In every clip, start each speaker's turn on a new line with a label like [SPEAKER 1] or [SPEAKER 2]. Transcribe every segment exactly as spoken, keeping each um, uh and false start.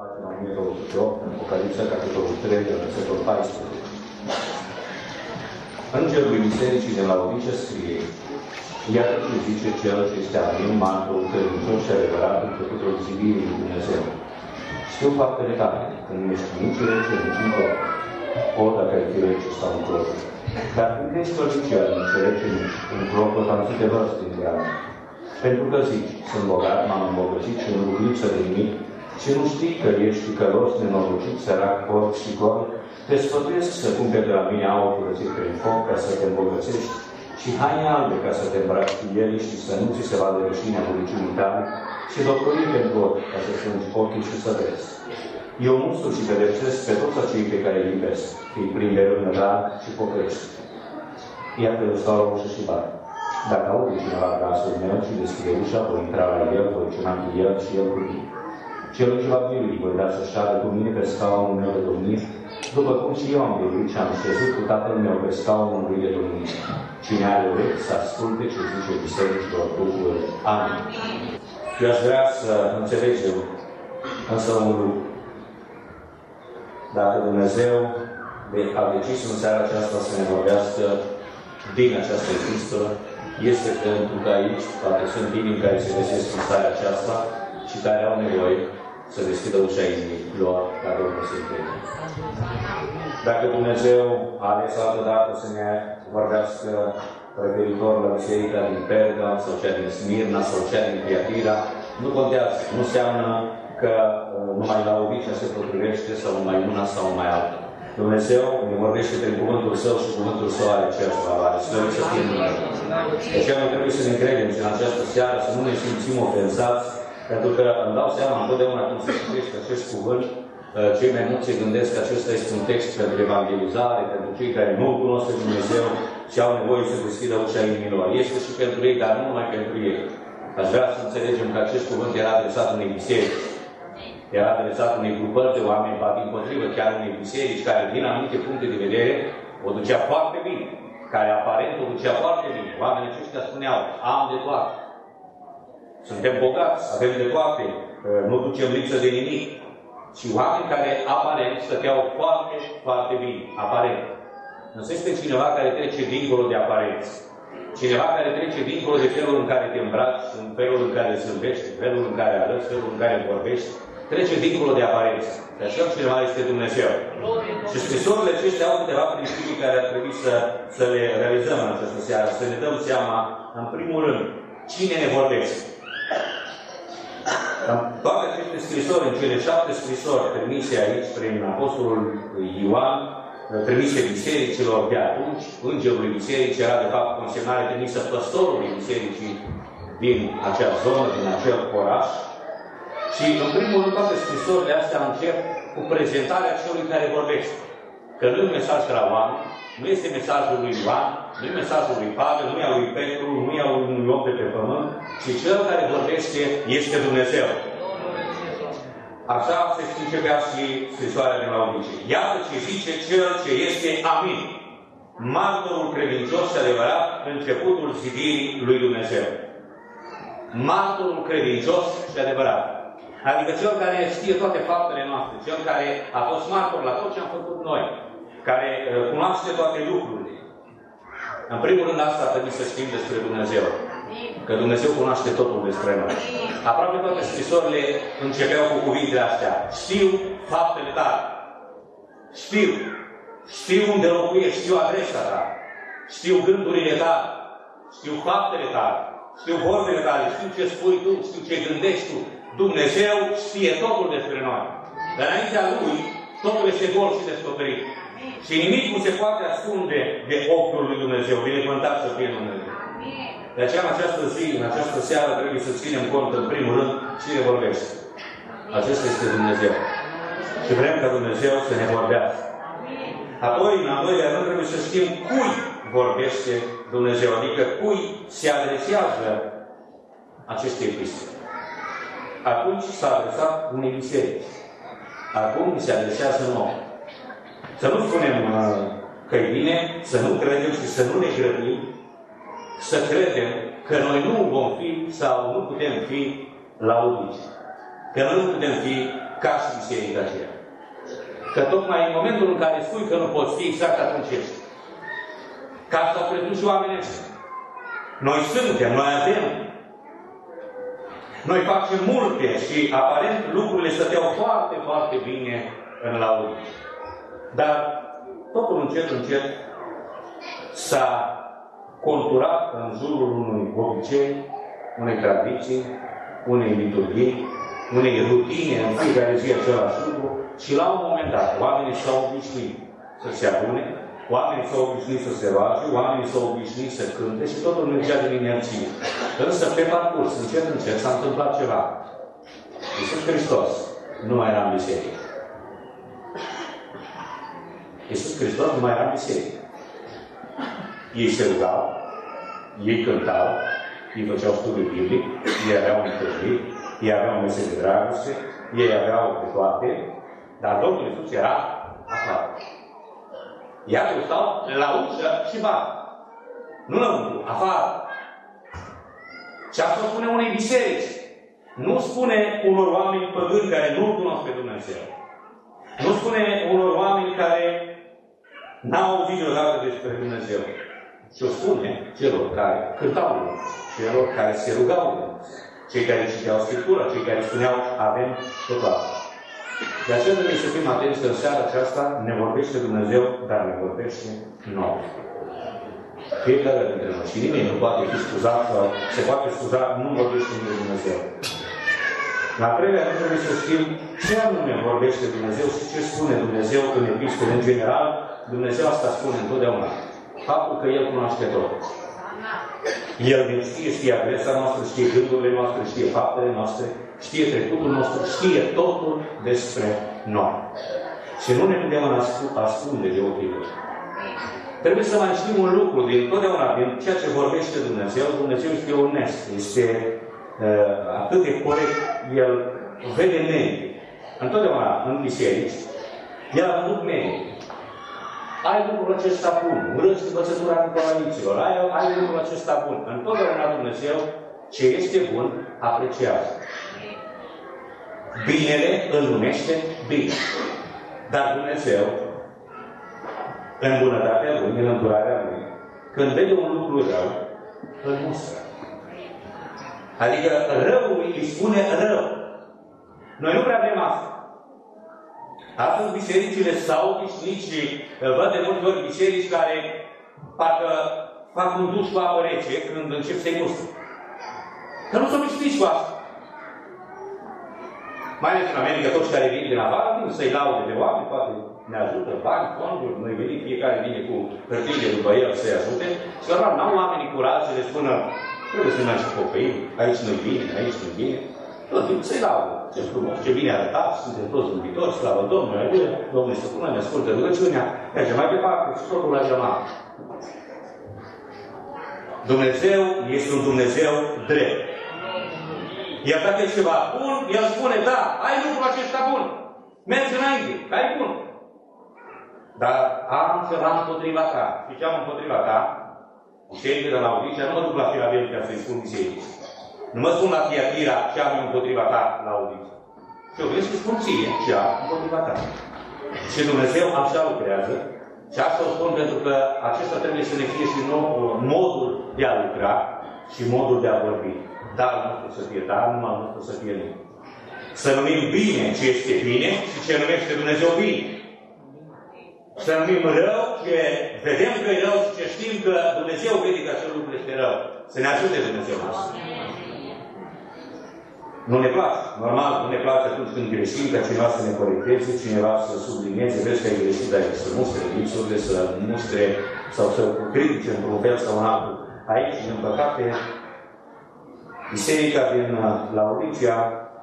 [SPEAKER 1] Pagina o mie două sute opt, în Apocalipsa, capitolul trei, versetul paisprezece. Îngerul Bisericii de la Laodice scrie: iată ce zice cel ce este amin, martorul credincios și adevărat, începutul zidirii lui Dumnezeu. Știu faptele tale, că nu ești nici rece, nici încolo. O, dacă ai fi rece sau încolo. Dar când ești fărnicel, nici rece, nici încolo, am să te vărți din grabă. Pentru că zici, sunt bogat, m-am îmbogățit și nu lipsă de nimic, și nu știi că ești ticălos, nenorocit, sărac, orb și gol, te sfătuiesc să cumperi de la mine aur curățit prin foc ca să te îmbogățești și haine albe ca să te îmbraci cu ele și să nu ți se vadă rușinea rugăciunii tale și doctorii pentru ochi ca să strângi ochii și să vezi. Eu mustru și pedepsesc pe toți acei pe care îi iubesc, fii plin de râvnă rar și pocăiește. Iată, eu stau la ușă și bat. Dacă aude cineva glasul meu și deschide ușa, voi intra la el, voi cina cu el și el cu mine. Celul ce va birui, voi da să șadă cu mine pe scaunul meu de domnie, după cum și eu am biruit și am șezut cu Tatăl meu pe scaunul lui de domnie. Cine are urechi să asculte ce zice bisericilor Duhului. Amin. Eu aș vrea să înțelegem însă un lucru. Dacă Dumnezeu a decis în seara aceasta să ne vorbească din această epistolă, este pentru că aici, poate sunt inimii care se găsesc în seara aceasta și care au nevoie să deschidă ușa inimii lor ca Domnul să-i crede. Dacă Dumnezeu a ales altă dată să ne vorbească referitor la biserica din Perga sau cea din Smirna sau cea din Tiatira, nu contează. Nu înseamnă că numai Laodice se potrivește sau numai una sau numai alta. Dumnezeu ne vorbește prin cuvântul Său și cuvântul Său are aceeași valoare. Sperăm să fie numai. De aceea noi trebuie să ne credem și în această seară să nu ne simțim ofensați, pentru că îmi dau seama întotdeauna când se citește acest cuvânt, cei mai mulți se gândesc că acesta este un text pentru evangelizare, pentru cei care nu cunosc pe Dumnezeu și au nevoie să deschidă ușa inimilor. Este și pentru ei, dar nu numai pentru ei. Aș vrea să înțelegem că acest cuvânt era adresat unei biserici. Era adresat unei grupări de oameni, poate împotrivă chiar unei biserici, care din anumite puncte de vedere o ducea foarte bine, care aparent o ducea foarte bine. Oamenii aceștia spuneau: am de toate. Suntem bogați, avem de toate, nu ducem lipsă de nimic. Și oameni care aparent stăteau foarte, foarte bine, aparent. Însă este cineva care trece dincolo de aparență. Cineva care trece dincolo de felul în care te îmbraci, în felul în care zâmbești, în felul în care arăți, felul în care vorbești, trece dincolo de aparență. De așa cineva este Dumnezeu. Și scrisorile acestea au câteva principii care ar trebui să, să le realizăm în această seară, să ne dăm seama, în primul rând, cine ne vorbește. Toate aceste scrisori, în cele șapte scrisori trimise aici prin Apostolul Ioan, trimise bisericilor de atunci, Îngerului Bisericii era de fapt consemnare trimisă păstorului bisericii din acea zonă, din acel oraș. Și în primul rând toate scrisorile astea încep cu prezentarea celui care vorbește. Că nu e mesaj de la oameni, nu este mesajul lui Ioan, nu e mesajul lui Pavel, nu e al lui Petru, nu e al unui om de pe pământ, ci cel care vorbește este Dumnezeu. Așa se începea și scrisoarea de Laodice. Iată ce zice cel ce este amin, martorul credincios și adevărat, începutul zidirii lui Dumnezeu. Martorul credincios și adevărat. Adică cel care știe toate faptele noastre, cel care a fost martor la tot ce am făcut noi, care uh, cunoaște toate lucrurile. În primul rând asta trebuie să știm despre Dumnezeu. Că Dumnezeu cunoaște totul despre noi. Aproape toate scrisorile începeau cu cuvintele astea. Știu faptele tale. Știu. Știu unde locuiești. Știu adresa ta. Știu gândurile tale. Știu faptele tale. Știu vorbele tale. Știu ce spui tu. Știu ce gândești tu. Dumnezeu știe totul despre noi. Dar înaintea Lui, totul este gol și descoperit. Și nimic nu se poate ascunde de ochiul lui Dumnezeu. Binecuvântat să fie Dumnezeu. De aceea, în această zi, în această seară, trebuie să ținem cont, în primul rând, cine vorbește. Acesta este Dumnezeu. Și vrem ca Dumnezeu să ne vorbească. Apoi, în al doilea rând, trebuie să știm cui vorbește Dumnezeu. Adică cui se adresează aceste epistole. Atunci s-a adresat unei biserici. Acum se adresează nouă. Să nu spunem că e bine, să nu credem și să nu ne grăbim, să credem că noi nu vom fi sau nu putem fi Laodice. Că noi nu putem fi ca și biserica aceea. Că tocmai în momentul în care spui că nu poți fi, exact atunci ești. Ca asta au crezut și oamenii ăștia. Noi suntem, noi avem. Noi facem multe și aparent lucrurile stăteau foarte, foarte bine în Laodice. Dar totul încet, încet s-a conturat în jurul unui obicei, unei tradiții, unei liturghii, unei rutine în fiecare zi același lucru și la un moment dat oamenii s-au obișnuit să se adune, oamenii s-au obișnuit să se roage, oamenii s-au obișnuit să cânte și totul mergea din inerție. Însă pe parcurs, încet, încet, s-a întâmplat ceva. Iisus Hristos nu mai era în biserică. Iisus Hristos nu mai era în biserică. Ei se rugau, ei cântau, ei făceau studiu biblic, ei aveau întâlniri, ei aveau mese de dragoste, ei aveau de toate, dar Domnul Iisus era afară. Iată stau la ușă și bat. Nu lăuntru, afară. Și asta spune unei biserici. Nu spune unor oameni păgâni care nu cunosc pe Dumnezeu. Nu spune unor oameni care n-au auzit vreodată despre Dumnezeu. Și o spune celor care cântau, celor care se rugau, cei care citeau Scriptura, cei care spuneau, avem totul. De aceea trebuie să fim atenți că în seara aceasta ne vorbește Dumnezeu, dar ne vorbește nouă. Fiecare dintre noi. Și nimeni nu poate fi scuzat sau se poate scuza, nu vorbește de Dumnezeu. La treilea rând trebuie să știm ce anume vorbește Dumnezeu și ce spune Dumnezeu în epistole. În general, Dumnezeu asta spune întotdeauna. Faptul că El cunoaște tot. El ne știe, știe adresa noastră, știe gândurile noastre, știe faptele noastre, știe trecutul nostru, știe totul despre noi. Și nu ne putem ascunde de ochii Lui. Trebuie să mai știm un lucru, din totdeauna, din ceea ce vorbește Dumnezeu, Dumnezeu este onest, este uh, atât de corect, El vede merită. Întotdeauna, în biserici, El a văzut merită. Ai lucrul acesta bun, urăști învățătura nicolaiților, ai, ai lucrul acesta bun. Întotdeauna Dumnezeu, ce este bun, apreciază. Binele îl numește bine. Dar Dumnezeu, în bunătatea Lui, în îndurarea Lui, când vede un lucru rău, îl mustră. Adică răul îi spune rău. Noi nu prea vrem asta. Astăzi bisericile s-au obișnuit și văd de multe ori biserici care parcă fac un duș cu apă rece când încep să-i mustră. Că nu s-au obișnuit cu asta. Mai ales în America, toți care vin din afară, vin să-i laude de oameni, poate ne ajută, bani, fonduri, noi venim, fiecare vine cu hârtiile după el să-i ajute. Și normal, n-au oamenii curaj să le spună, trebuie să mergi cu copiii, aici nu-i bine, aici nu-i bine. Tot timpul să-i laudă. Ce frumos, ce bine arătat, suntem toți iubitori, slavă Domnului, aleluia, Domnul se pune, ne ascultă rugăciunea, merge mai departe și totul la geamă. Dumnezeu este un Dumnezeu drept. Iar dacă e ceva bun, El spune, da, ai lucrul acesta bun. Mergi înainte, că ai bun. Dar am ceva împotriva ta. Și ce am împotriva ta? Bisericii de la Laodice, nu mă duc la Filadelfia să-i spun biserici. Nu mă spun la Tiatira ce am împotriva ta la Laodice. Și eu vreau să spun ție ce am împotriva ta. Și Dumnezeu așa lucrează. Și asta o spun pentru că acesta trebuie să ne fie și nou modul de a lucra și modul de a vorbi. Dar nostru să fie dar, numai nostru să fie nu. Să numim bine ce este bine și ce numește Dumnezeu bine. Să numim rău ce vedem că e rău și ce știm că Dumnezeu vede că acel lucru este rău. Să ne ajute Dumnezeu nostru. Nu ne place. Normal, nu ne place atunci când greșim ca cineva să ne corecteze, cineva să sublinieze, vezi că ai greșit, dar să mustre lipsurile, să mustre sau să critique într-un fel sau în altul. Aici, din păcate, biserica din Laodicea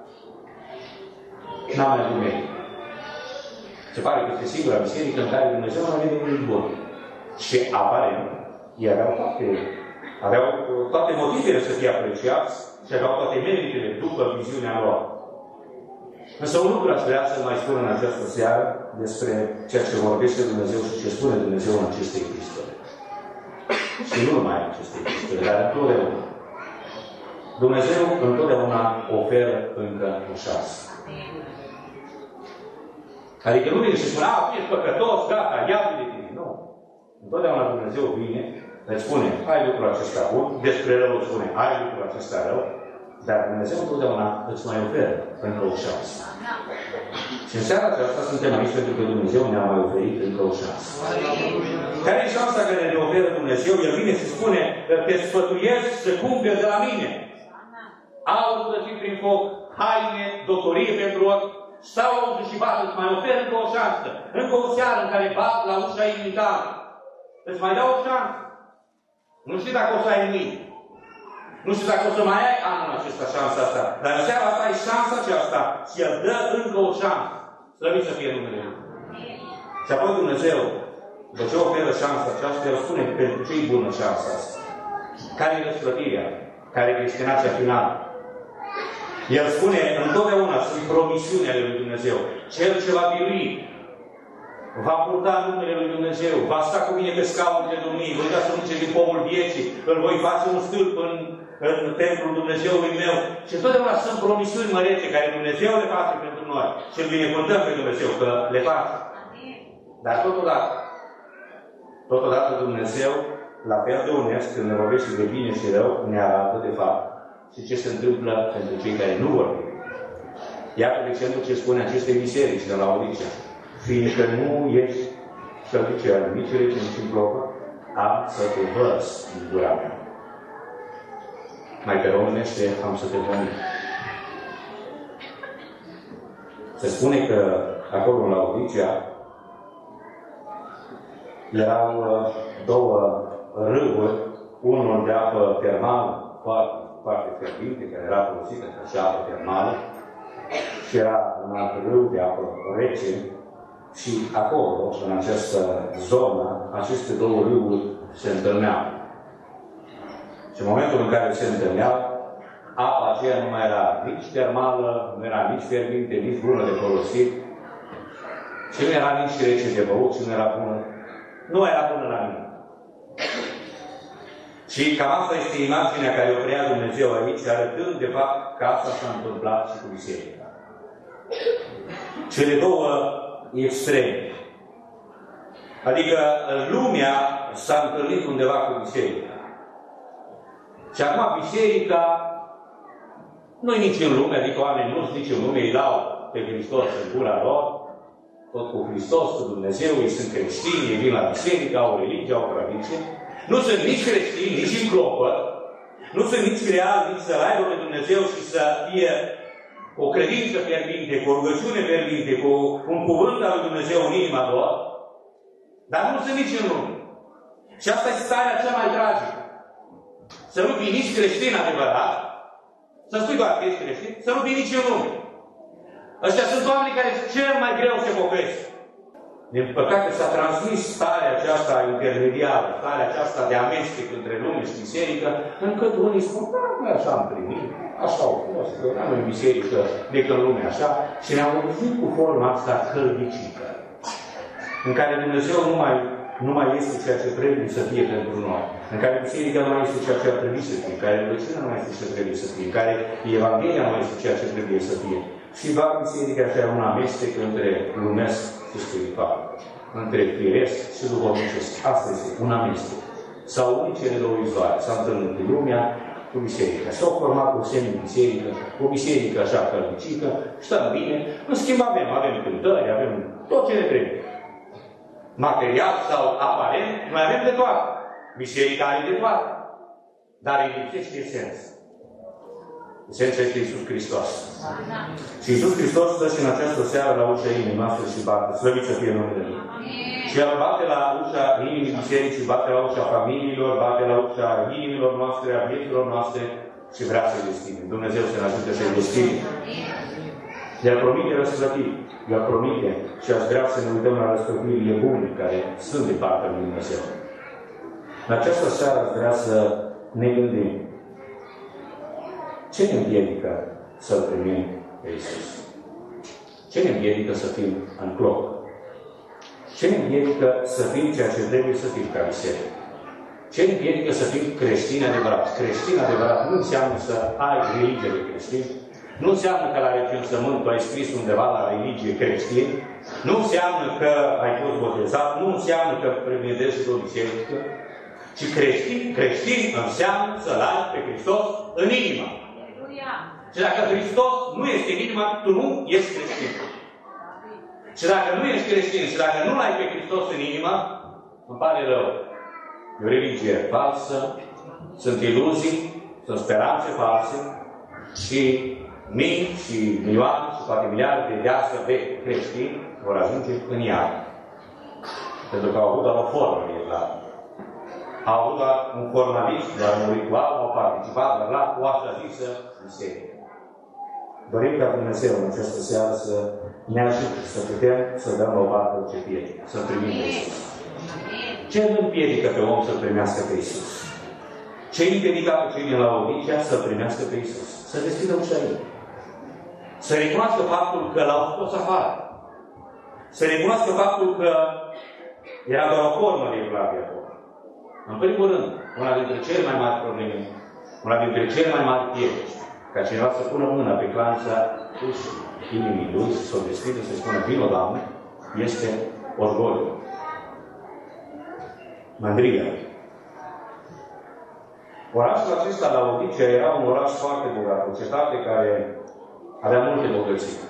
[SPEAKER 1] n-a mai numit. Se pare că este singura biserică în care Dumnezeu nu avea nimic bun. Și aparent, ei aveau toate, aveau toate motivele să fie apreciați și aveau toate meritele după viziunea lor. Însă un lucru aș vrea să mai spun în această seară despre ceea ce vorbește Dumnezeu și ce spune Dumnezeu în aceste epistole. Și nu numai în aceste epistole, dar întotdeauna. Dumnezeu întotdeauna oferă încă o șansă. Adică nu vine și spune, a, tu ești păcătos, gata, ia-te de tine. Nu. Întotdeauna Dumnezeu vine, îți spune, ai lucrul acesta bun, despre rău îți spune, ai lucrul acesta rău, dar Dumnezeu întotdeauna îți mai oferă încă o șansă. Și în seara aceasta suntem aici pentru că Dumnezeu ne-a mai oferit încă o șansă. Care e șansa care ne oferă Dumnezeu? El vine și spune, te sfătuiesc să cumperi de la mine aur curățit prin foc, haine, doctorie pentru ochi, stau la ușă și bat, îți mai ofer încă o șansă. Încă o seară în care bat la ușa inimii tale. Îți mai dau o șansă. Nu știu dacă o să ai mâine. Nu știu dacă o să mai ai anul acesta șansa asta. Dar în seara asta ai șansa aceasta și El dă încă o șansă. Slăvit să fie numele Lui. Și apoi Dumnezeu, după ce oferă șansa aceasta, El spune pentru ce e bună șansa asta. Care e răsplătirea? Care e destinația finală? El spune întotdeauna, sunt promisiunile lui Dumnezeu. Cel ce va birui, va purta numele lui Dumnezeu, va sta cu mine pe scaunul de domnii, voi da să mânce din pomul vieții, îl voi face un stâlp în, în templul Dumnezeului meu. Și întotdeauna sunt promisiuni mărețe care Dumnezeu le face pentru noi. Și îl binecuvântăm pe Dumnezeu că le face. Dar totodată, totodată Dumnezeu, la fel de onest, când ne vorbește de bine și rău, ne arată de fapt și ce se întâmplă pentru cei care nu vorbim. Iată, de exemplu, ce spune aceste biserici de la Laodicea. Fiindcă nu ești sălticea în micile, ci nici în plopă, am să te vărs din gura mea. Mai pe românește, am să te văd. Se spune că acolo în Laodicea erau două râuri, unul de apă termală, foarte, foarte fierbinte, care era folosită ca și apă termală, și era un alt râu de apă rece, și acolo, în această zonă, aceste două râuri se întâlneau. Și în momentul în care se întâlneau, apa aceea nu mai era nici termală, nu era nici fierbinte, nici bună de folosit, și nu era nici rece de băut, și nu era bună. Nu era bună la mine. Și cam asta este imaginea care o crea Dumnezeu aici, arătând de fapt că asta s-a întâmplat și cu biserica. Cele două extreme. Adică lumea s-a întâlnit undeva cu biserica. Și acum biserica nu-i nici în lume, adică oamenii nu-s nici în lume, îi dau pe Hristos în gura lor, tot cu Hristos, cu Dumnezeu, ei sunt creștini, ei vin la biserică, au religie, au tradiție. Nu sunt nici creștini, nici în clopă, nu sunt nici reali, nici să-L aibă pe Dumnezeu și să fie o credință fierbinte, cu o rugăciune fierbinte, cu un cuvânt al lui Dumnezeu în inima lor, dar nu sunt nici în lume. Și asta este starea cea mai tragică. Să nu fii nici creștin adevărat, să spui doar că ești creștin, să nu fii nici în lume. Ăștia sunt oamenii care cel mai greu se pocăiesc. Din păcate s-a transmis starea aceasta intermediară, starea aceasta de amestec între lume și biserică, încât unii spun, da, noi așa am primit, așa au fost, eu n-am în biserică decât în lume așa, și ne-am obișnuit cu forma asta hălbicică, în care Dumnezeu nu mai, nu mai este ceea ce trebuie să fie pentru noi, în care biserica nu mai este ceea ce ar trebui să fie, în care rugăciunea nu mai este ce trebuie să fie, în care Evanghelia nu mai este ceea ce trebuie să fie. Și va biserica așa un amestec între lumesc și spiritual, între firesc și duhovnicesc. Asta este un amestec. S-au unit cele două izoare. S-a întâlnit lumea cu biserica. S-au format o semi-biserică, o biserică așa călnicică, stăm bine. În schimb avem, avem cântări, avem tot ce ne trebuie. Material sau aparent, noi avem de toate. Biserica are de toate. Dar îi lipsește esența. Esența este Iisus Hristos. Și Iisus Hristos stă și în această seară la ușa inimii noastre și bate. Slăvit să fie numele Lui. Și El bate la ușa inimii bisericii, bate la ușa familiilor, bate la ușa inimilor noastre, a vieților noastre și vrea să-i deschide. Dumnezeu să ne ajute să-i deschide. El promite răsplătiri. El promite și aș vrea să ne uităm la răsplătirile bune care sunt de partea lui Dumnezeu. În această seară aș vrea să ne gândim. Ce ne împiedică să-L primim pe Iisus? Ce ne împiedică să fim în cloc? Ce ne împiedică să fim ceea ce trebuie să fim ca biserică? Ce ne împiedică să fim creștini adevărați? Creștini adevărat nu înseamnă să ai religie de creștin, Nu înseamnă că la recențământ tu ai scris undeva la religie creștin, nu înseamnă că ai fost botezat, nu înseamnă că prevedești o biserică, ci creștin, creștin înseamnă să-L ai pe Hristos în inimă. Și dacă Hristos nu este în inimă, tu nu ești creștin. Și dacă nu ești creștin și dacă nu l-ai pe Hristos în inimă, îmi pare rău. E o religie falsă, sunt iluzii, sunt speranțe false și mii și milioane și poate miliarde de astfel de creștini vor ajunge în iad. Pentru că au avut doar o formă de iad. Au avut doar un formalism, doar un ritual, au participat doar la o așa zisă biserică. Dorim ca Dumnezeu în această seară să ne ajute să putem să dăm o parte orice piedică, să primim pe Iisus. Ce îl împiedică pe om să-L primească pe Iisus? Ce îi împiedică pe cei din Laodicea să-L primească pe Iisus? Să deschidă ușa ei. Să recunoască faptul că l-au scos afară. Să recunoască faptul că era doar o formă de evlavie acolo. În primul rând, una dintre cele mai mari probleme, una dintre cele mai mari piedici, ca cineva să pună mâna pe clanța ușii inimii lui, să o deschidă, să spună, vino, Doamne, este orgoliul. Mândria. Orașul acesta, Laodicea, era un oraș foarte bogat, o cetate care avea multe bogății.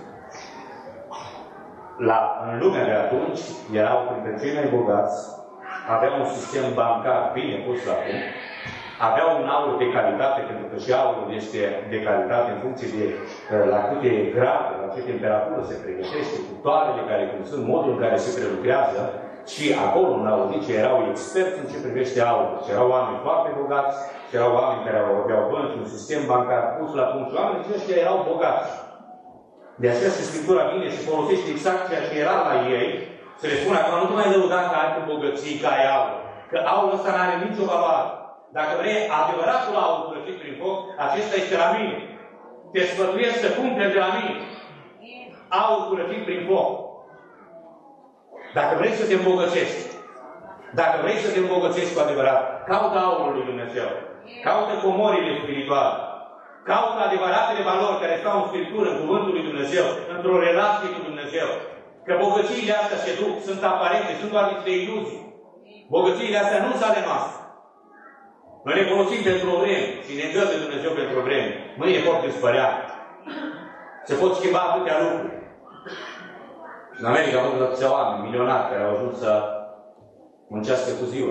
[SPEAKER 1] La, în lumea de atunci, erau printre cei mai bogați, aveau un sistem bancar bine pus la punct, aveau un aur de calitate, pentru că și aurul este de calitate în funcție de la câte grade, la ce temperatură se pregătește, cu toarele care cum sunt, modul în care se prelucrează. Și acolo, în Laodicea, erau experți în ce privește aurul. Și erau oameni foarte bogați, și erau oameni care aveau bănci, un sistem bancar pus la punct. Și oamenii aceștia erau bogați. De aceea și Scriptura vine și folosește exact ceea ce era la ei, să le spună acum, nu te mai lăuda că ai cu bogății, că ai aur. Că aurul ăsta nu are nicio valoare. Dacă vrei adevăratul aur curățit prin foc, acesta este la mine. Te sfătuiesc să cumperi de la mine. Aur curățit prin foc. Dacă vrei să te îmbogățești, dacă vrei să te îmbogățești cu adevărat, caută aurul lui Dumnezeu. Caută comorile spirituale. Caută adevăratele valori care stau în Scriptură, în Cuvântul lui Dumnezeu, într-o relație cu Dumnezeu. Că bogățiile astea se duc, sunt aparente, sunt doar niște iluzii. Bogățiile astea nu sunt ale noastre. Noi ne folosim pentru o vreme și ne dă de Dumnezeu pentru o vreme. Mâine pot dispărea. Se pot schimba atâtea lucruri. În America au avut atâția oameni, milionari, care au ajuns să muncească cu ziua.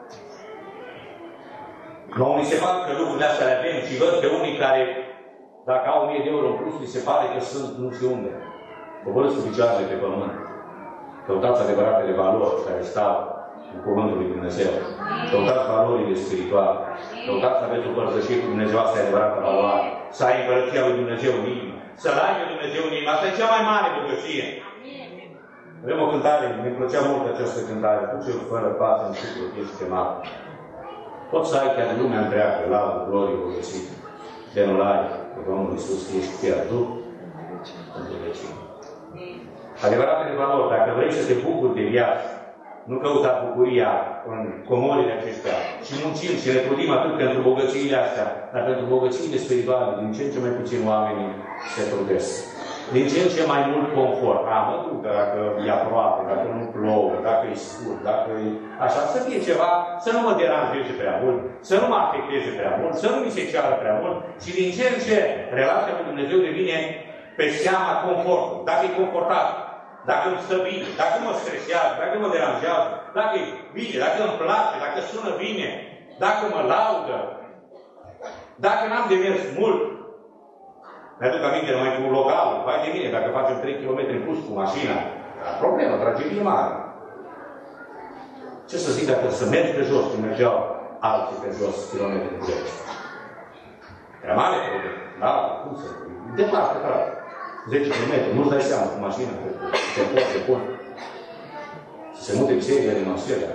[SPEAKER 1] Nouă mi se pare că lucrurile astea le avem și văd pe unii care, dacă au o mie de euro în plus, mi se pare că sunt nu știu unde. Coborâți cu picioarele pe pământ. Căutați adevăratele valori care stau în Cuvântul lui Dumnezeu. Căutați valorile spirituale. Căutați să aveți o părtășie cu Dumnezeu, asta e adevărată valoare. Să ai împărăția lui Dumnezeu în inimă. Să-L ai pe Dumnezeu în inimă. Asta e cea mai mare bogăție. Avem o cântare, mi-mi plăcea mult această cântare. Cu cel fără pace în suflet ești chemat. Poți să ai chiar lumea întreagă, lavă, glorie, bogăție. De nu-L ai pe Domnul Iisus, că ești pierdut pentru vecini. Adevăratele valori, dacă vrei să te bucuri de viață, nu căuta bucuria în comorile acestea, și muncim și ne trudim atât pentru bogățiile astea, dar pentru bogățiile spirituale, din ce în ce mai puțin oamenii se trudesc. Din ce în ce mai mult confort. A, mă duc, dacă e aproape, dacă nu plouă, dacă e scurt, dacă e așa, să fie ceva, să nu mă deranjeze prea mult, să nu mă afecteze prea mult, să nu mi se ceară prea mult și din ce în ce relația cu Dumnezeu devine pe seama confortului. Dacă e confortabil, dacă îmi stă bine, dacă mă stresează, dacă mă deranjează, dacă e bine, dacă îmi place, dacă sună bine, dacă mă laudă, dacă n-am de mers mult. Mi-aduc aminte numai cu localul, vai de mine, dacă facem trei kilometri în plus cu mașina, problemă, tragedie mare. Ce să zic dacă să mergi pe jos, cum mergeau alții pe jos, kilometri cu zece. Era mare problemă, da? Cum să? Departe, frate. zece kilometri, nu-ți dai seama cu mașina, pe pot, pe pot. Să se mute biserica din Australia.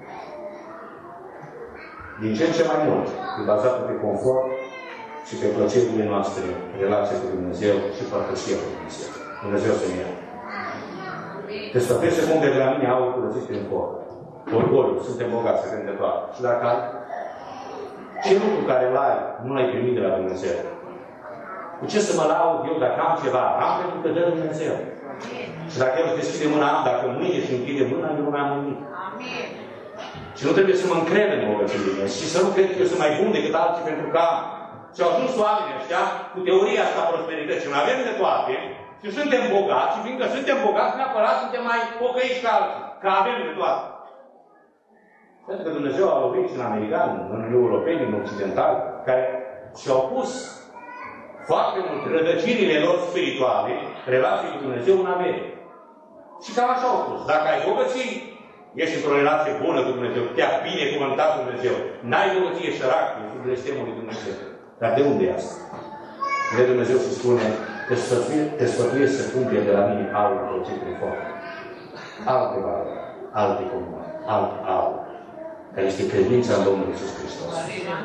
[SPEAKER 1] Din ce în ce mai mult, e bazat pe confort și pe plăcerile noastre, relația cu Dumnezeu și părtășia cu Dumnezeu. Dumnezeu să ne ia. Te sfătuiesc să cumperi de la mine aur curățit prin foc. Orgoliu, suntem bogați, avem de toate. Și dacă ai, ce lucru care l-ai, nu l-ai primit de la Dumnezeu? Cu ce să mă laud eu dacă am ceva? Am pentru că dă Dumnezeu. Și dacă El își deschide mâna, am, dacă mâine și închide mâna, eu nu mai am nimic. Și nu trebuie să mă încred în bogățiile și să nu cred că eu sunt mai bun decât alții pentru că am. Și au ajuns oamenii ăștia cu teoria asta prosperității. Nu avem de toate și suntem bogați și fiindcă suntem bogați, neapărat suntem mai pocăiți ca alții. Că avem de toate. Pentru că Dumnezeu a lovit și în americani, în europeni, în occidentali, care și-au pus foarte mult rădăcinile lor spirituale, relații cu Dumnezeu în America. Și cam așa au spus. Dacă ai bogății, ești într-o relație bună cu Dumnezeu, te-a binecuvântat Dumnezeu. N-ai bogăție, ești sărac, ești sub blestemul lui Dumnezeu. Dar de unde e asta? De Dumnezeu se spune, te sfătuiesc, te sfătuiesc să cumperi de la mine aur colțit prin foc. Alte valori, alte comuni, alt aur, care este credința în Domnul Iisus Hristos.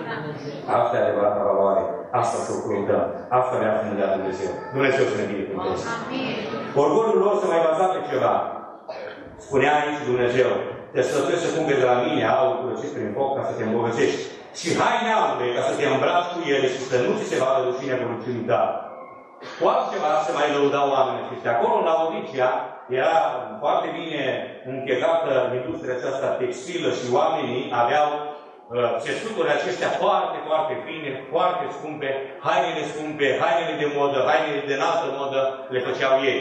[SPEAKER 1] Asta e adevărata valoare. Asta să o cuvântăm. Asta ne află de la Dumnezeu. Dumnezeu să ne binecuvânteze. Orgoliul lor se mai baza pe ceva. Spunea aici Dumnezeu, te sfătuiesc să cumperi de la mine aur curățit prin foc ca să te îmbogățești. Și haine albe ca să te îmbraci cu ele și să nu ți se vadă rușinea corupțiunii tale. Cu altceva se mai lăudau oamenii aceștia. Acolo, în Laodicea, era foarte bine închegată industria aceasta textilă și oamenii aveau uh, țesuturi acestea foarte, foarte fine, foarte scumpe, hainele scumpe, hainele de modă, hainele de înaltă modă, le făceau ei.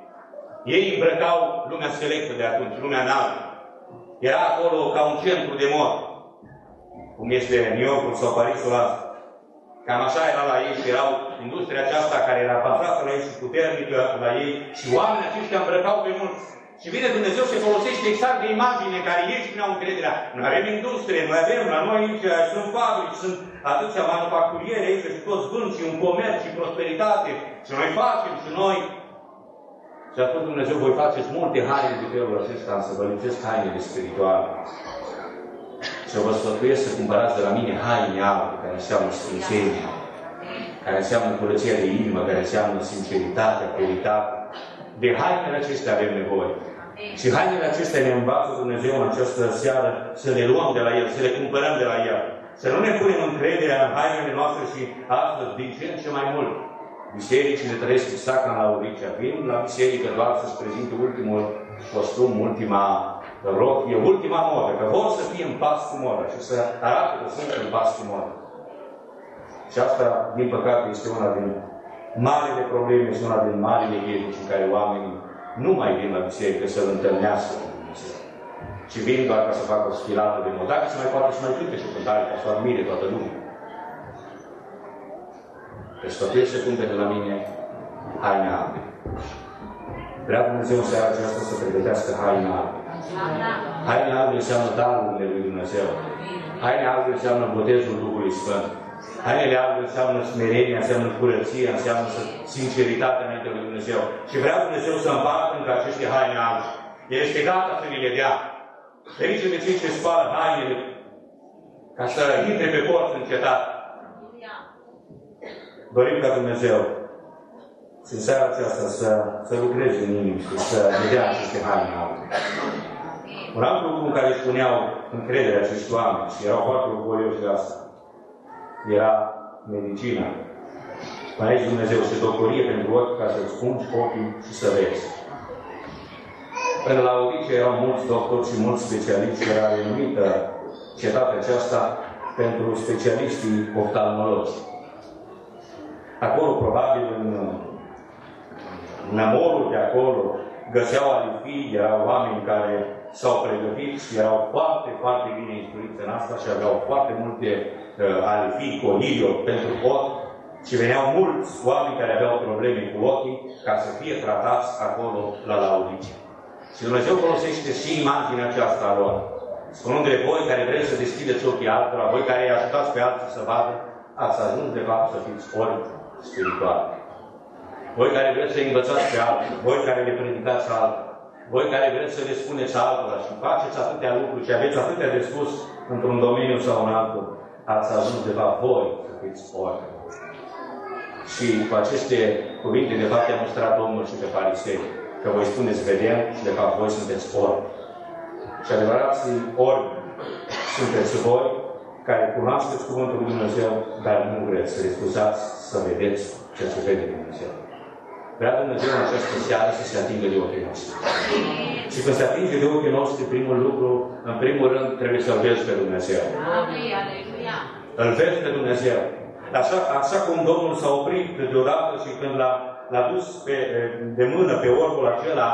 [SPEAKER 1] Ei îmbrăcau lumea selectă de atunci, lumea înaltă. Era acolo ca un centru de mod, cum este New Yorkul sau Parisul asta. Cam așa era la ei și erau industria aceasta care era bazată la ei și puternică la ei și oamenii aceștia îmbrăcau pe mulți. Și vine Dumnezeu se folosește exact de imagine care ei își puneau încrederea. Noi avem industrie, noi avem, la noi aici sunt fabrici, sunt atâția manufacturieri aici și toți vând și un comerț și prosperitate. Și noi facem și noi. Și a spus Dumnezeu, voi faceți multe haine de felul acesta, să vă lipsesc hainele spirituale. Și vă sfătuiesc să cumpărați de la mine haine albe, care înseamnă sfințenie, care înseamnă curăția de inimă, care înseamnă sinceritatea, puritatea. De hainele acestea avem nevoie. Și hainele acestea ne învață Dumnezeu în această seară să le luăm de la El, să le cumpărăm de la El. Să nu ne punem încrederea în hainele noastre și astăzi, din ce în ce mai mult. Bisericile trăiesc exact ca în Laodicea. Vin la biserică doar să-și prezinte ultimul costum, ultima rochie, ultima modă, că vor să fie în pas cu moda și să arate că sunt în pas cu moda. Și asta, din păcate, este una din marile probleme, este una din marile piedici în care oamenii nu mai vin la biserică să-L întâlnească cu Dumnezeu. Și vin doar ca să facă o sfilată de mod. Dacă se mai poate să mai cânte și o cântare ca să admire toată lumea. Deci sfătuiesc să cumpere de la mine haine albe. Vrea Dumnezeu în seara aceasta să pregătească haine albe. Haine albe înseamnă darurile lui Dumnezeu. Haine albe înseamnă botezul Duhului Sfânt. Hainele albe înseamnă smerenia, înseamnă curăția, înseamnă sinceritatea înainte lui Dumnezeu. Și vrea Dumnezeu să împartă între aceste haine albe. El este gata să ni le dea. Ferice de cei ce spală hainele ca să intre pe porți în cetate. Dorim ca Dumnezeu în seara aceasta să, să lucreze în inimă și să ne dea aceste haine albe. Un alt lucru în care își puneau încrederea acești oameni și erau foarte orgolioși de asta era medicina. Aici Dumnezeu se doctorie pentru ochi ca să-ți pungi ochii și să vezi. În Laodicea erau mulți doctori și mulți specialiști, era renumită cetatea aceasta pentru specialiștii oftalmologi. Acolo, probabil, în nămorul de acolo, găseau alifii, erau oameni care s-au pregătit și erau foarte, foarte bine instruiți în asta și aveau foarte multe uh, alifii, colilio pentru ochi și veneau mulți oameni care aveau probleme cu ochii ca să fie tratați acolo la Laodicea. Și Dumnezeu folosește și imaginea aceasta a lor. Spunându-le, voi care vreți să deschideți ochii altora, voi care îi ajutați pe alții să vadă, ați ajuns de fapt să fiți orbi spirituali. Voi care vreți să învățați pe alții, voi care le predicați altora, voi care vreți să le spuneți altora și faceți atâtea lucruri și aveți atâtea de spus într-un domeniu sau în altul, ați ajuns de fapt voi să fiți orbi. Și cu aceste cuvinte, de fapt, i-a mostrat Domnul și pe farisei, că voi spuneți, vedem, și de fapt voi sunteți orbi. Și adevărații orbi sunteți voi, care cunoașteți Cuvântul lui Dumnezeu, dar nu vreți să refuzați să să vedeți ceea ce vede Dumnezeu. Vrea Dumnezeu în această seară să se atingă de ochii noștri. Și când se atinge de ochii noștri, primul lucru, în primul rând, trebuie să-L vezi pe Dumnezeu. Îl vezi pe Dumnezeu. Așa, așa cum Domnul s-a oprit deodată și când l-a dus pe, de mână pe orbul acela,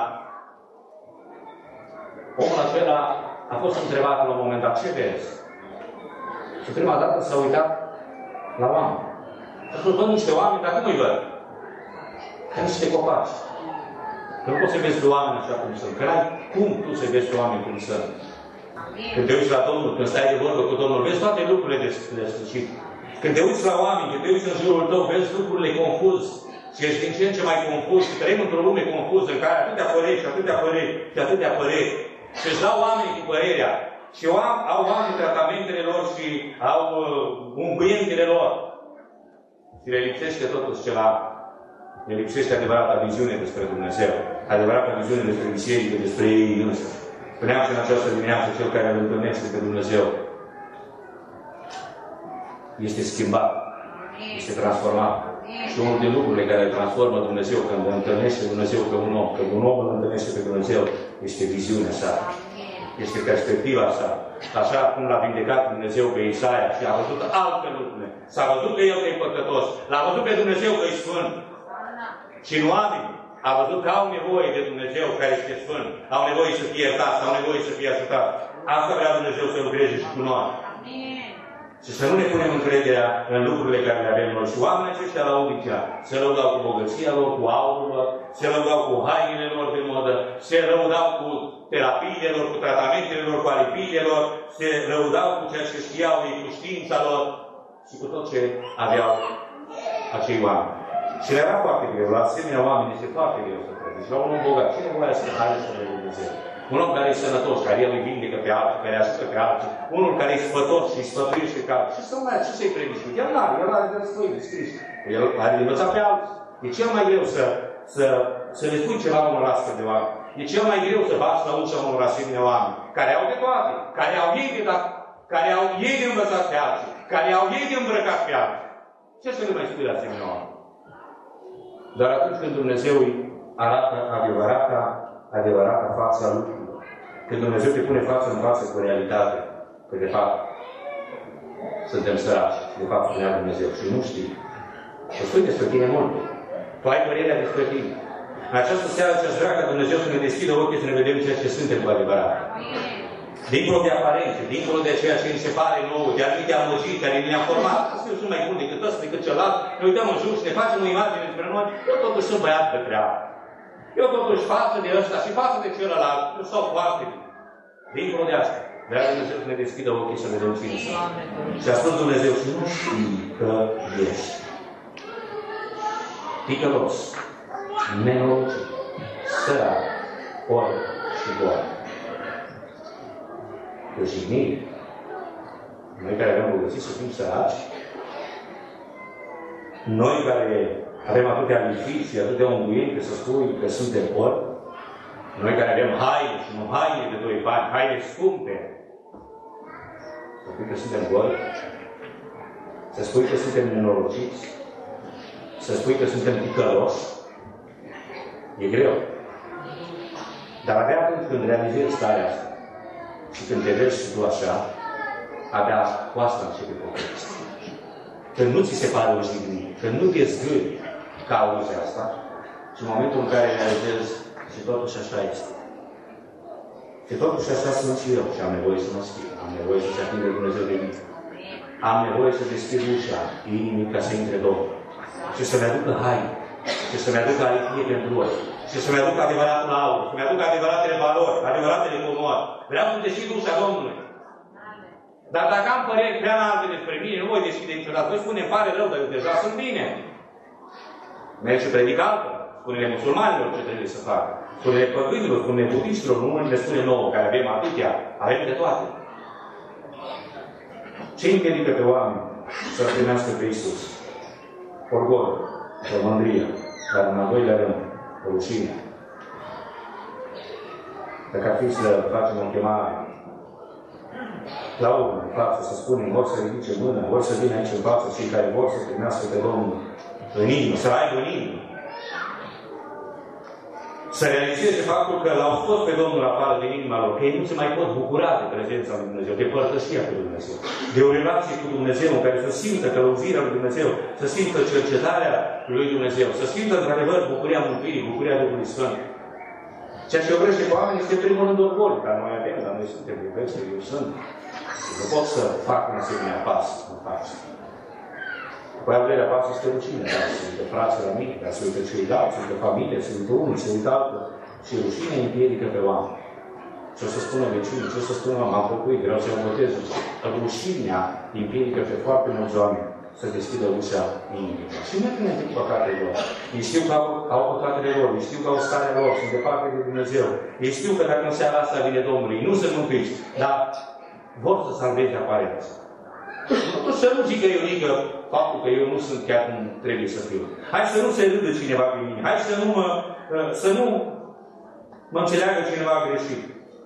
[SPEAKER 1] omul acela a fost întrebat la un moment dat, ce vezi? Și prima dată s-a uitat la oameni. A spus, văd niște oameni, dar cum îi văd? Ca niște copaci. Că nu poți să vezi pe oameni așa cum sunt. Că n-ai cum tu să vezi pe oameni cum sunt. Când te uiți la Domnul, când stai de vorbă cu Domnul, vezi toate lucrurile de sfârșit. Când te uiți la oameni, când te uiți în jurul tău, vezi lucrurile confuz. Și ești din ce în ce mai confuz. Și trăim într-o lume confuză, în care atâtea păreri și atâtea păreri și atâtea păreri. Și își dau oamenii cu părerea. Și au oamenii tratamentele lor și au uh, unguientele lor. Și le lipsește totuși ceva. Le lipsește adevărata viziune despre Dumnezeu. Adevărata viziune despre biserică, despre ei însă. Spuneam și în această dimineață, cel care îl întâlnește pe Dumnezeu este schimbat. Este transformat. Și unul din lucrurile care îl transformă Dumnezeu când îl întâlnește Dumnezeu pe un om, când un om îl întâlnește pe Dumnezeu, este viziunea sa. Este perspectiva sa. Așa cum l-a vindecat Dumnezeu pe Isaia și a văzut alte lucruri. S-a văzut că el că e păcătos. L-a văzut pe Dumnezeu că e sfânt. Și în oameni a văzut că au nevoie de Dumnezeu care este sfânt. Au nevoie să fie iertați, au nevoie să fie ajutați. Asta vrea Dumnezeu să lucreze și cu noi. Și să nu ne punem încrederea în lucrurile care le avem noi. Și oamenii aceștia la Odicea se lăudau cu bogăția lor, cu aurul lor, se lăudau cu hainele lor de modă, se lăudau cu terapiile lor, cu tratamentele lor, cu alipiile lor, se lăudau cu ceea ce știau ei, cu știința lor și cu tot ce aveau acei oameni. Și le era foarte greu. La asemenea oameni este foarte greu să crede. Și la un om bogat, ce nevoie să hai să vede Dumnezeu? Un om care e sănătos, care el îi vindecă pe alții, care ajută pe alții. Unul care e sfătos și îi sfătuiește pe alții. Ce să mai, ce să-i predici? El n-are, el are de spui, de scris. El are de învățat pe alții. E cel mai greu să, să, să le spui ceva unor astfel de oameni. E cel mai greu să bați la ușa unor asemenea oameni, care au de toate, care au ei de dat, care au ei de învățat pe alții, care au ei de îmbrăcat pe alții. Ce să le mai spui la asemenea oameni? Dar atunci când Dumnezeu îi arată adevărata, adevărata fața lucrurilor, când Dumnezeu te pune față în față cu realitate, că de fapt suntem săraci, de fapt spunea Dumnezeu și nu știi, și spui despre tine mult. Tu ai părerea despre tine. În această seară ce-aș vrea ca Dumnezeu să ne deschidă ochii să ne vedem ceea ce suntem cu adevărat. Dincolo de aparențe, dincolo de ceea ce ni se pare nou, de anumite amăgiri care ne-a format, că sunt mai buni decât ăsta, decât celălalt, ne uităm în jur și ne facem o imagine despre noi, eu totuși sunt băiat pe treabă. Eu totuși față de ăsta și față de celălalt, eu stau foarte bine. Dincolo de asta, vrea Dumnezeu să ne deschidă ochii să vedem cine sunt. Și a spus Dumnezeu, și nu știi că ești ticălos, nenorocit, sărac, orb și gol. Că jignire. Noi care avem bogății să fim săraci, noi care avem atâtea lifiri și atâtea unguiente să spui că suntem orbi, noi care avem haine și nu haine de doi bani, haine scumpe, să spui că suntem goli, să spui că suntem nenorociți, să spui că suntem ticăloși, e greu. Dar abia atunci când realizezi starea asta, și când te vezi și tu așa, abia cu asta începe povestea. Când nu ți se pare o jignire, când nu te zgâri ca auzi asta, și în momentul în care realizezi și totuși așa este. Și totuși așa sunt și eu și am nevoie să mă schimb. Am nevoie să se atingă Dumnezeu de mine. Am nevoie să deschid ușa inimii ca să intre Domnul. Și să-mi aducă haine. Și să-mi aducă aripie pentru ori. Și să-mi aducă adevăratul aur. Să-mi aducă adevăratele valori, adevăratele comori. Vreau să deschid ușa Domnului. Dar dacă am păreri prea înalte despre mine, nu voi deschide niciodată. Voi spune, îmi pare rău, dar eu deja sunt bine. Merg și predic altă. Spune-le musulmanilor ce trebuie să facă. Spune-le păgânilor, spune-le budiștilor, nu ne spune nouă, care avem atâtea, avem de toate. Ce împiedică pe oameni să primească pe Iisus? Orgol, mândrie, dar în al doilea rând, rușine. Dacă ar fi să facem o chemare la urmă, în față, să spunem, vor să ridice mână, vor să vină aici în față cei care vor să primească pe Domnul în inimă, să-L aibă în inimă. Să realizeze faptul că L-au scos pe Domnul afară din inima lor, că ei nu se mai pot bucura de prezența lui Dumnezeu, de părtășia cu Dumnezeu, de o relație cu Dumnezeu în care să simtă călăuzirea lui Dumnezeu, să simtă cercetarea lui Dumnezeu, să simtă într-adevăr bucuria mântuirii, bucuria Duhului Sfânt. Ceea ce oprește pe oameni este primul rând orgoliu, dar noi avem, dar noi suntem iubeți, eu sunt. Nu pot să fac un asemenea pas în față. Apoi al doilea pas este rușine, dar se uită frații la mine, dar se uită ceilalți, se uită familie, se uită unii, se uită altul. Și rușinea împiedică pe oameni. Ce o să spună vecinii, ce o să spună, m-am făcuit, vreau să mă botez. Rușinea împiedică pe foarte mulți oameni să deschidă ușa inimii. Și nu e cu păcatele lor. Ei știu că au, au păcatele lor, ei știu că au starea lor, sunt departe de Dumnezeu. Ei știu că dacă în seara asta vine Domnul, ei nu sunt mântuiți, dar vor să salveze aparența. Nu să nu zică Ionică faptul că eu nu sunt chiar cum trebuie să fiu. Hai să nu se râdă cineva pe mine. Hai să nu mă, să nu mă înțeleagă cineva greșit.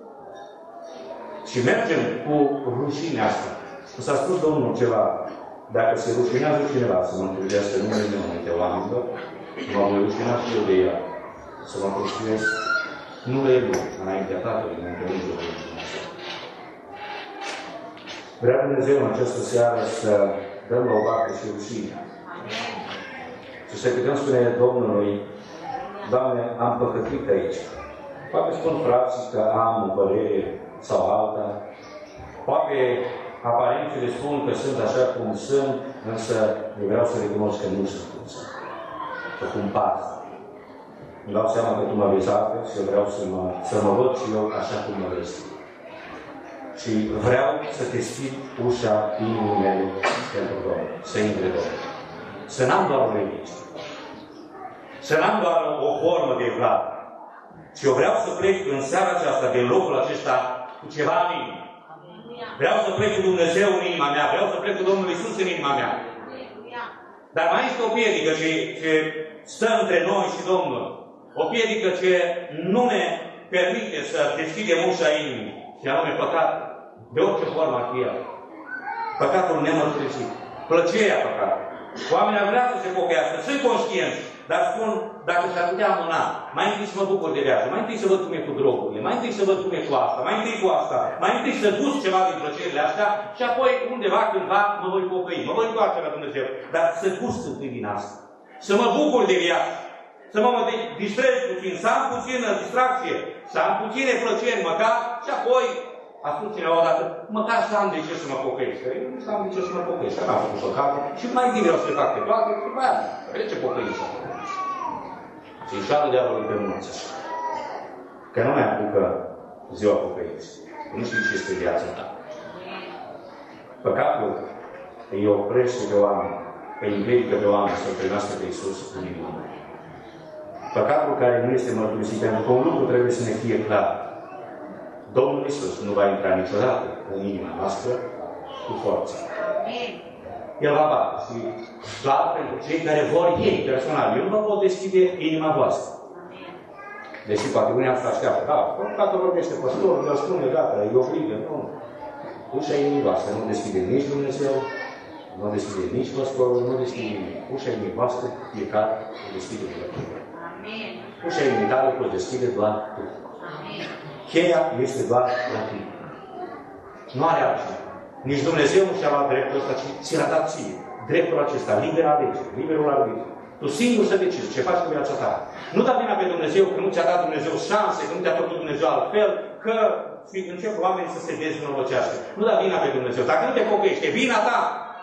[SPEAKER 1] Și mergem cu rușinea asta. S-a spus Domnul ceva. Dacă se rușinează cineva să mă întâlnească numele meu înainte oamenilor, mă voi rușina și eu de ea. Să mă rușinesc numele meu înaintea Tatălui, înaintea Îngerului Dumnezeu. Vrea Dumnezeu în această seară să dăm la o parte și rușinea. Și să putem spune Domnului, Doamne, am păcătuit aici. Poate spun frații că am o părere sau alta. Poate aparențele spun că sunt așa cum sunt, însă eu vreau să recunosc că nu sunt cum sunt. Că cum par. Îmi dau seama că Tu mă vezi altfel și eu vreau să mă, să mă văd și eu așa cum mă vezi. Și vreau să deschid ușa inimii mele pentru Domnul. Să intre Domnul. Să n-am doar o religie. Să n-am doar o formă de evlavă. Și eu vreau să plec în seara aceasta, din locul acesta, cu ceva în inimă. Vreau să plec cu Dumnezeu în inima mea. Vreau să plec cu Domnul Iisus în inima mea. Dar mai este o piedică ce, ce stă între noi și Domnul. O piedică ce nu ne permite să deschidem ușa inimii. Și anume păcat. De orice formă ar fi el. Păcatul nemărturisit. Plăcerea păcatului. Oamenii ar vrea să se pocăiască. Sunt conștienți. Dar spun, dacă s-ar putea amâna, mai întâi să mă bucur de viață, mai întâi să văd cum e cu drogurile, mai întâi să văd cum e cu asta, mai întâi cu asta, mai întâi să duc ceva din plăcerile astea și apoi undeva, cândva, mă voi pocăi, mă voi întoarce la Dumnezeu. Dar să gust întâi din asta. Să mă bucur de viață. Să mă, mă distrez puțin, să am puțină distracție, să am puține plăceri măcar și apoi a spus cineva odată, măcar să am de ce să mă pocăiesc. Că eu nu să am de ce să mă pocăiesc, că n-am făcut păcate și mai întâi vreau să le fac pe toate, și după aia, de ce pocăiesc acolo? Și înșală diavolul pe mulți așa. Că nu mai apucă ziua pocăiți. Nu știi ce este viața ta. Păcatul îi oprește pe oameni, îi împiedică pe oameni să-L primească pe Iisus în inima. Păcatul care nu este mărturisit, pentru că un lucru trebuie să ne fie clar. Domnul Iisus nu va intra niciodată în inima noastră cu forță. El va bate și clar pentru cei care vor ei personal. Eu nu vă pot deschide inima voastră. Deși poate unii asta așteaptă. Da, dacă vorbește păstorul, el spune, gata, e obligă. Nu. Ușa inimii voastre nu deschide nici Dumnezeu, nu deschide nici păstorul, nu deschide nimic. Ușa inimii voastre, fiecare o deschide Dumnezeu. Ușa inimii tale o deschide doar tu. Cheia este doar la tine. Nu are altceva. Nici Dumnezeu nu și-a luat dreptul ăsta, ci ți l-a dat ție. Dreptul acesta, liber alegere, liberul arbitru. Tu singur să decizi ce faci cu viața ta. Nu da vina pe Dumnezeu că nu ți-a dat Dumnezeu șanse, că nu te-a făcut Dumnezeu altfel, că încep oamenii să se dezvăluiască. Nu da vina pe Dumnezeu. Dacă nu te pocăiește, vina ta.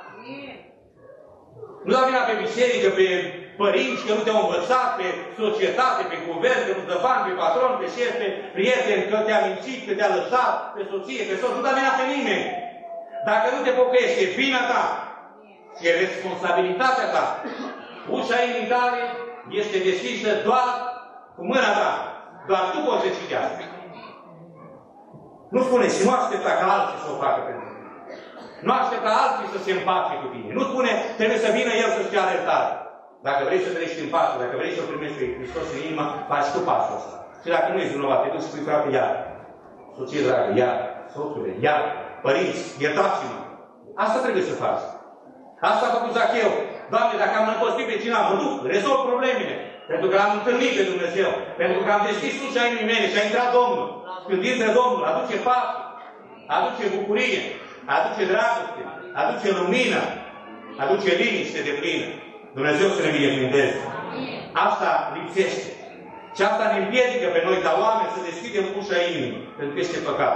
[SPEAKER 1] Nu da vina pe biserică, pe părinți, că nu te-au învățat, pe societate, pe guvern, că nu-ți dă bani, pe patron, pe șef, pe prieten, că te-a mințit, că te-a lăsat, pe soție, pe soț. Nu da vina pe nimeni. Dacă nu te pocăiești, e vina ta. E responsabilitatea ta. Ușa inimii tale este deschisă doar cu mâna ta. Doar tu poți decide asta. Nu spune și nu aștepta ca alții să o facă pentru tine. Nu aștepta alții să se împace cu tine. Nu spune, trebuie să vină El să-ți fie alertare. Dacă vrei să trăiești în pace, dacă vrei să primești pe Hristos în inimă, faci tu pasul ăsta. Și dacă nu ești vinovat, te duci și spui, frate, iar. Soție dragă, iar. Soțule, iar. Părinți, iertați-mă. Asta trebuie să faci. Asta a făcut Zacheu. Doamne, dacă am năpostit pe cineva, mă duc, rezolv problemele. Pentru că l-am întâlnit pe Dumnezeu. Pentru că am deschis ușa inimii mele și a intrat Domnul. Când intră Domnul, aduce pace, aduce bucurie, aduce dragoste, aduce lumină, aduce liniște de plină. Dumnezeu să ne binecuvânteze. Asta lipsește. Și asta ne împiedică pe noi, ca oameni, să deschidem ușa inimii, pentru că este păcat.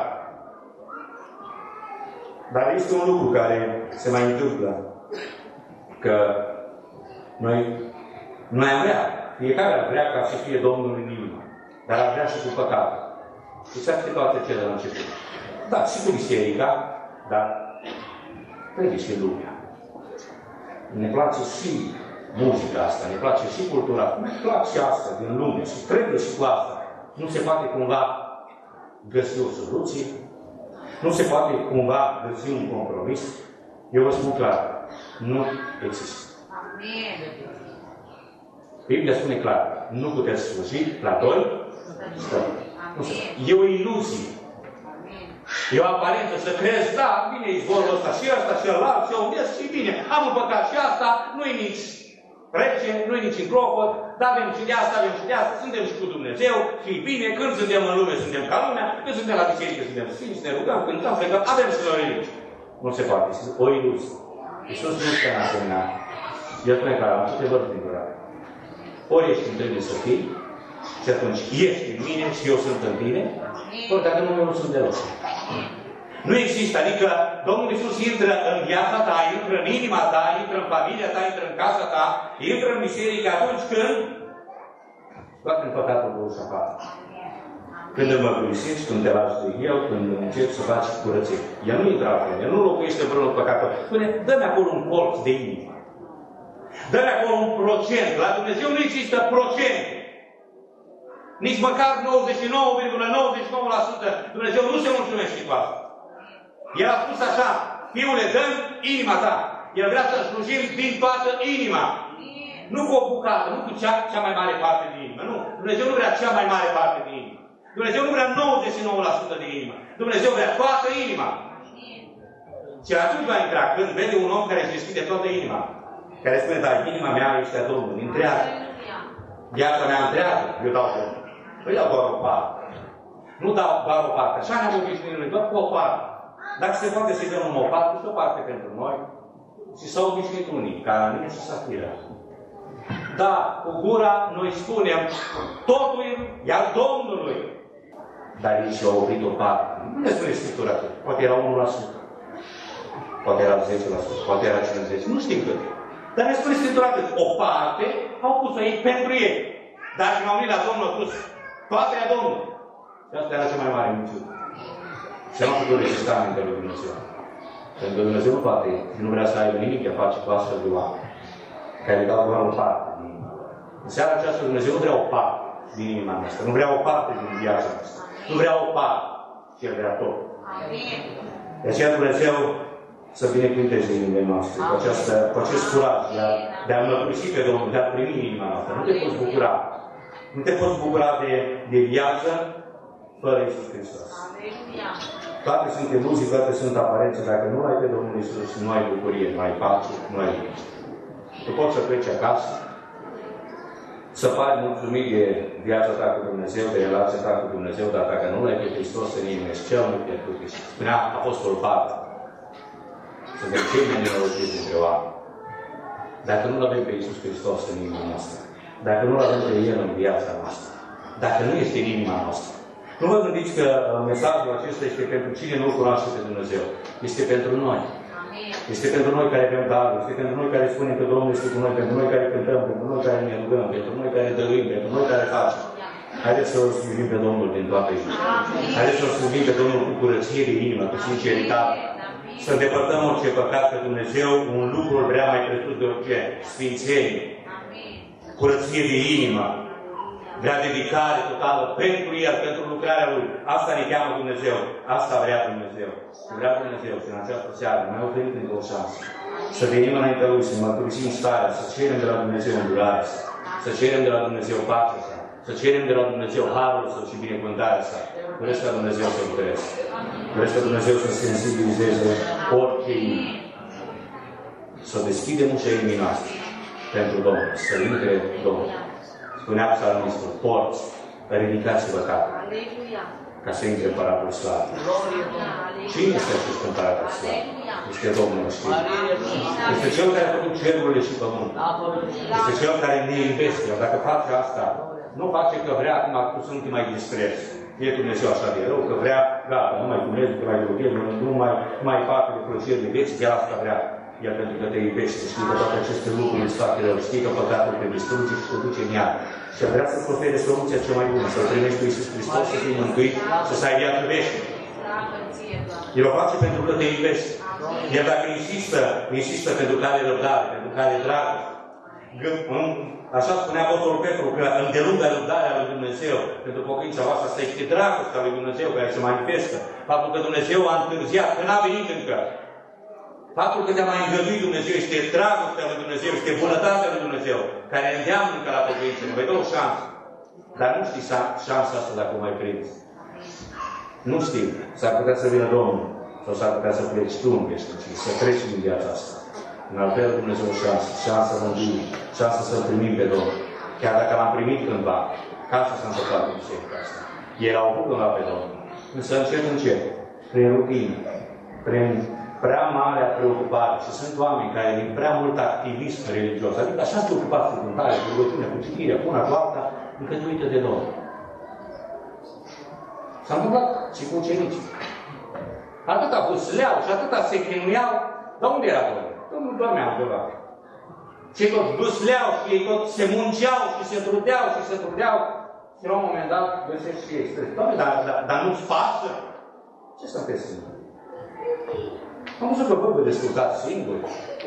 [SPEAKER 1] Dar este un lucru care se mai întâmplă. Că noi, noi am vrea, fiecare ar vrea ca să fie Domnul în inimă, dar ar vrea și cu păcat. Exact pe toate cele la început. Da, și cu biserica, dar trebuie și lumea. Ne place și muzica asta, ne place și cultura, ne place și asta din lume și trebuie și cu asta. Nu se poate cumva găsi o soluție, nu se poate cumva găsi un compromis. Eu vă spun clar, nu există. Biblia spune clar, nu puteți sluji la doi stări. E o iluzie. E o aparență să crezi, da, bine izvorul ăsta și ăsta și ălalt și ălalt și bine. Am un păcat și asta, nu-i nici rece, nu-i nici în clopot, dar avem și de asta, avem și de asta, suntem și cu Dumnezeu și e bine, când suntem în lume, suntem ca lumea, când suntem la biserică, suntem sfinți, ne rugăm, cântăm, plecăm, avem și noi religie. Nu se poate, este o iluzie. Iisus nu stă în asemenea. El spune clar, am să te văd din durare. Ori ești în trebuie să fii, și atunci ești în mine și eu sunt în tine, ori dacă nu, eu nu sunt deloc. Nu există, adică Domnul Iisus intră în viața ta, intră în inima ta, intră în familia ta, intră în casa ta, intră în biserică atunci când toate în păcatul de ușa afară. Când îl mărturisești, când te lași de El, când începi să faci curăție. El nu intră altfel, El nu locuiește vreunul păcatul. Spune, dă-mi acolo un colț de inimă. Dă-mi acolo un procent. La Dumnezeu nu există procente. Nici măcar nouăzeci și nouă virgulă nouăzeci și nouă la sută. Dumnezeu nu se mulțumește cu asta. El a spus așa, Fiule, dă-mi inima ta. El vrea să slujim din toată inima. Nu cu o bucată, nu cu cea, cea mai mare parte din inimă. Nu. Dumnezeu nu vrea cea mai mare parte din inimă. Dumnezeu nu vrea nouăzeci și nouă la sută din inimă. Dumnezeu vrea toată inima. Și atunci va intra când vede un om care își deschide toată inima. Care spune, da, inima mea este a Domnului, întreagă. Viața mea întreagă, eu dau Domnul. Îi dau doar o parte. Nu dau doar o parte. Așa ne-am obișnuit noi, doar cu o parte. Dacă se poate să-i dăm o parte și o parte pentru noi, și s-au obișnuit unii, ca mine și Safira. Da, cu gura noi spunem, totul e al Domnului. Dar ei și-au oprit o parte. Nu ne spune Scriptura atât. Poate era unu la sută. Poate era zece la sută. Poate era cincizeci. Nu știm cât. Dar ne spune Scriptura atât. O parte au pus-o ei pentru ei. Dar când au venit la Domnul, au pus toate a Domnului. Și asta era cea mai mare minciună. Și nu a făcut rezista minte lui Dumnezeu. Pentru că Dumnezeu nu poate, nu vrea să aibă nimic de a face cu astfel de oameni. Care le dau doar o parte din inima. În seara aceasta Dumnezeu nu vrea o parte din inima noastră. Nu vrea o parte din viața noastră. Nu vrea o parte. Și El vrea tot. Amin. De aceea Dumnezeu să binecuvânteze inimile noastre. Cu, această, cu acest curaj de a, de a mărturisi pe Domnul, de a primi inima noastră. Nu te poți bucura. Nu te poți bucura de, de viață fără Iisus Hristos. Toate sunt iluzii, toate sunt aparențe. Dacă nu ai pe Domnul Iisus, nu ai bucurie, nu ai pace, nu ai liniște. Tu poți să pleci acasă, să pari mulțumit de viața ta cu Dumnezeu, de relația ta cu Dumnezeu, dar dacă nu l-ai pe Hristos în inimă, ești cel mai pierdut. Spunea Apostolul Pavel. Suntem cei mai nenorociți dintre oameni. Dacă nu-L avem pe Iisus Hristos în inima noastră, dacă nu-L avem pe El în viața noastră, dacă nu este în inima noastră, nu vă gândiți că mesajul acesta este pentru cine nu-L cunoaște pe Dumnezeu. Este pentru noi. Este pentru noi care avem darul, este pentru noi care spunem că Domnul este cu noi, pentru noi care cântăm, pentru noi care ne rugăm, pentru noi care dăruim, pentru noi care facem. Haideți să-L slujim pe Domnul din toată inima. Haideți să-L slujim pe Domnul cu curăție de inimă, cu sinceritate. Să îndepărtăm orice păcat, că Dumnezeu un lucru vrea mai presus de orice. Sfințenie. Curăție de inimă. Vrea dedicare totală pentru El, pentru lucrarea Lui. Asta ne cheamă Dumnezeu. Asta vrea Dumnezeu. Vrea Dumnezeu și în această seară mai oferit încă o șansă. Să venim înaintea Lui, să mărturisim starea, să cerem de la Dumnezeu îndurarea sa, să cerem de la Dumnezeu pacea sa, să cerem de la Dumnezeu harul Său și binecuvântarea sa. Vreți ca Dumnezeu să lucreze. Vreți ca Dumnezeu să sensibilizeze orice inimă. Să deschidem ușa inimii noastre. pentru Domnul, să intre Domnul. Spunea psalmistul, porți, ridicați-vă capul, ca să intre Împăratul Slavă. Cine este acest Împăratul Slavă? Este Domnul știe. Este Cel care a făcut cerurile și pământul. Este Cel care ne iubește. Dacă face asta, nu face că vrea acum tu să nu te mai disprezi. E Dumnezeu așa de rău, că vrea, gata, nu mai Dumnezeu, nu mai Dumnezeu, nu mai, mai fac de plăceri de vieți, chiar asta vrea. Iar pentru că te iubește, știi că toate aceste lucruri îți fac rău, știi că păcatul te distruge și te duce în iad. Și vrea să-ți ofere soluția cea mai bună, să-L primești pe Iisus Hristos, să fii mântuit, să ai viață veșnică. El o face pentru că te iubește. Iar dacă insistă, insistă pentru care răbdare, pentru care dragoste. Așa spunea Apostolul Petru, că îndelungă răbdarea lui Dumnezeu pentru pocăința voastră, asta este dragostea lui Dumnezeu care se manifestă. Faptul că Dumnezeu a întârziat, că n-a venit încă. Faptul că te-a mai îngăduit Dumnezeu este dragostea lui Dumnezeu, este bunătatea lui Dumnezeu, care îndeamnă încă la pocăință. Nu vei da o șansă. Dar nu știi șansa asta dacă o mai prinzi. Nu știi. S-ar putea să vină Domnul. Sau s-ar putea să pleci tu în veșnicie, să treci din viața asta. În al doilea Dumnezeu o șansă, șansa să mântuim, șansa să-L primim pe Domnul. Chiar dacă l-am primit cândva, ca să s-a întâmplat în biserica asta. Ei au avut cândva pe Domnul. Însă încet, încet, prin rutină, prin prea marea preocupare. Și sunt oameni care, din prea mult activism religios, adică așa se ocupați cu cântare, cu rugăciune, cu citirea, cu una, cu alta, încât uită de Domnul. S-a întâmplat și cu ucenicii. Atâta vâsleau și atâta se chinuiau, dar unde era Domnul? Domnul dormea undeva. Cei tot vâsleau și ei tot se munceau și se trudeau și se trudeau. Și la un moment dat găsesc și ei stres. Doamne, dar, dar, dar nu-ți pasă? Ce să te simt? Am văzut că voi vă descurcați singuri.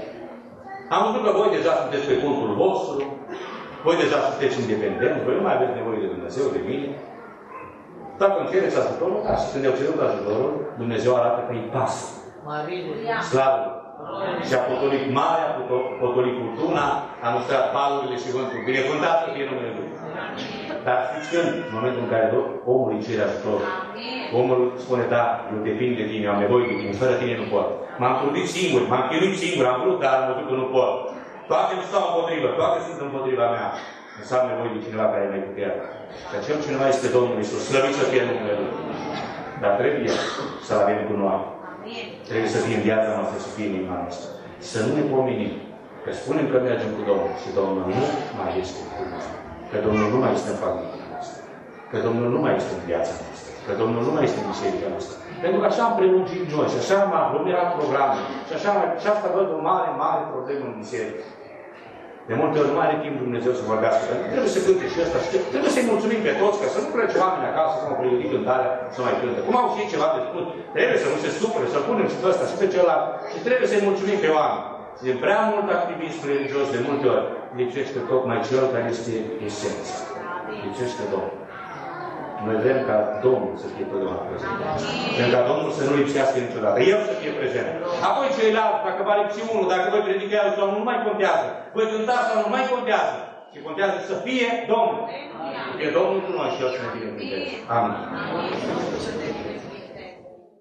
[SPEAKER 1] Am văzut că voi deja sunteți pe contul vostru. Voi deja sunteți independenți. Voi nu mai aveți nevoie de Dumnezeu, de mine. Dacă îmi cereți ajutorul, da, și când eu cerut ajutorul, Dumnezeu arată că îi pasă. Slavă! Și a potolit marea, a potolit furtuna, a mustrat valurile și vântul. Binecuvântat să fie numele Lui. Dar știți când? În momentul în care omul îi cere ajutor, omul spune, da, eu depind de tine, am nevoie de tine, fără tine nu pot. M-am trudit singur, m-am chinuit singur, am vrut, dar am văzut că nu pot. Toate îmi stau împotrivă, toate sunt împotriva mea. Însă am nevoie de cineva care mai putea. Și acel cineva este Domnul Iisus, slăvit să fie numele Lui. Dar trebuie să-L avem cu noi. Trebuie să fie în viața noastră, să fie în inima noastră. Să nu ne pomenim că spunem că mergem cu Domnul și Domnul nu mai este cu noi. Că Domnul nu mai este în familia noastră. Că Domnul nu mai este în viața noastră. Că Domnul nu mai este în biserica noastră. Pentru că așa am prelungit noi și așa am aglomerat programul. Și așa și asta văd o mare, mare problemă în biserică. De multe ori nu are timp Dumnezeu să vorbească. Trebuie să cânte și ăsta. Trebuie să-i mulțumim pe toți, ca să nu plece oamenii acasă, să nu pregătit cântarea, să mai cântă. Cum au și ceva de spus, trebuie să nu se supere, să punem și pe ăsta și pe celălalt. Și trebuie să-i mulțumim pe oameni. De prea mult activism religios, de multe ori, lipsește tocmai cel care este esența. Lipsește Domnul. Noi vrem ca Domnul să fie totdeauna prezent. Vrem ca Domnul să nu lipsească niciodată. El să fie prezent. Apoi ceilalți, dacă va lipsi unul, dacă voi predicați sau nu mai contează. Voi cântați sau nu mai contează. Și contează să fie Domnul. Să fie Domnul cu noi și El să ne binecuvânteze. Amin.